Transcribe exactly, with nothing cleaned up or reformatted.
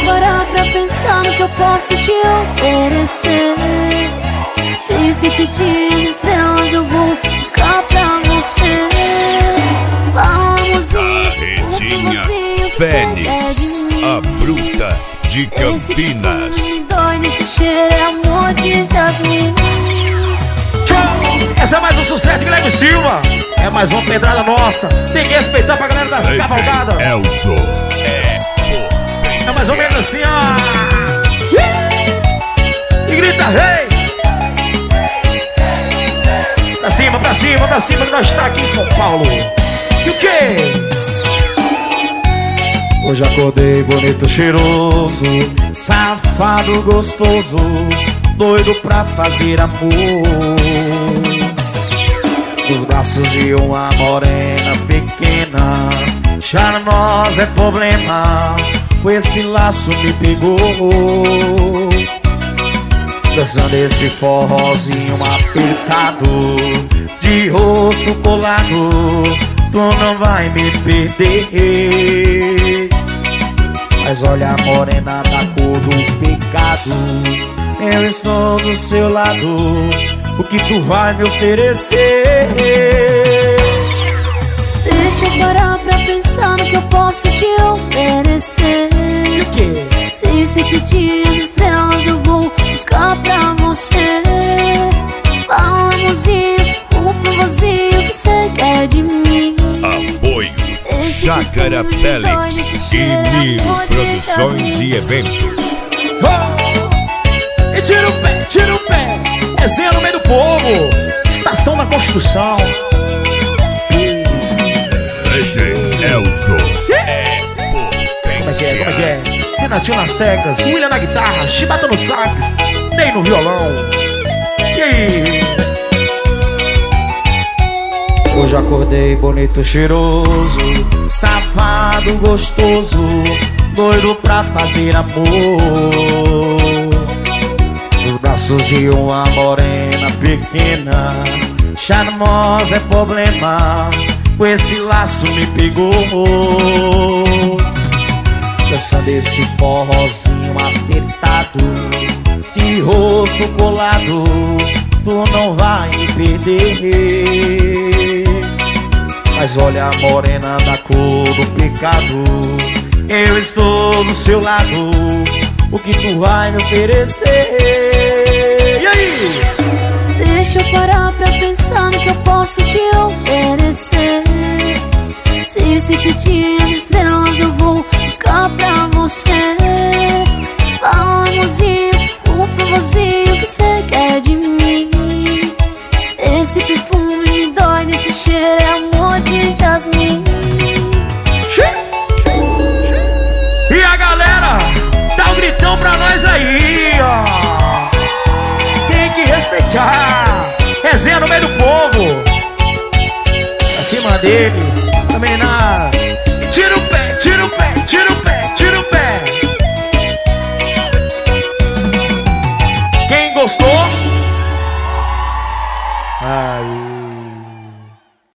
eu parar pra pensar no que eu posso te oferecer. Se se pedir estrelas eu vou buscar pra você. Vamos ir, Carretinha Fênix, a bruta de Campinas. esse me dói nesse cheiro, é amor de jasmim. Essa é mais um sucesso, Guilherme Silva. É mais uma pedrada nossa. Tem que respeitar pra galera das cavalgadas. Elzo é É mais ou menos assim, ó. E grita, rei! Pra cima, pra cima, pra cima, que nós tá aqui em São Paulo. E o quê? Hoje acordei bonito, cheiroso, safado, gostoso, doido pra fazer amor. Nos braços de uma morena pequena, charmosa é problema, com esse laço me pegou. Dançando esse forrozinho apertado, de rosto colado, tu não vai me perder. Mas olha a morena da cor do pecado, eu estou do seu lado, o que tu vai me oferecer? Deixa eu parar pra pensar no que eu posso te oferecer. E o quê? Se se pedir as estrelas eu vou buscar pra você. Vamos ir, um vazio que cê quer de mim. Apoio Chácara Félix e Nilo Produções e Eventos. Oh! E tira o pé, tira o pé, resenha no meio do povo, estação da Constituição. D J Elzo é Como é que é, como é que potência. é? Renatinho nas teclas, William na guitarra, Chibata no sax, Ney no violão. E aí? Hoje acordei bonito, cheiroso, safado, gostoso, doido pra fazer amor. Nos braços de uma morena pequena, charmosa é problema, com esse laço me pegou. Dançando esse forrozinho apertado, de rosto colado, tu não vai me perder. Mas olha a morena da cor do pecado, eu estou do seu lado, o que tu vai me oferecer? E aí? Deixa eu parar pra pensar no que eu posso te oferecer. Se se pedir as estrelas eu vou buscar pra você. Vamos ir, um vazio que cê quer de mim. Esse perfume me dói nesse cheiro, é amor de jasmim. E a galera, dá um gritão pra nós aí, ó. Tem que respeitar. Resenha no meio do povo. Acima deles, a menina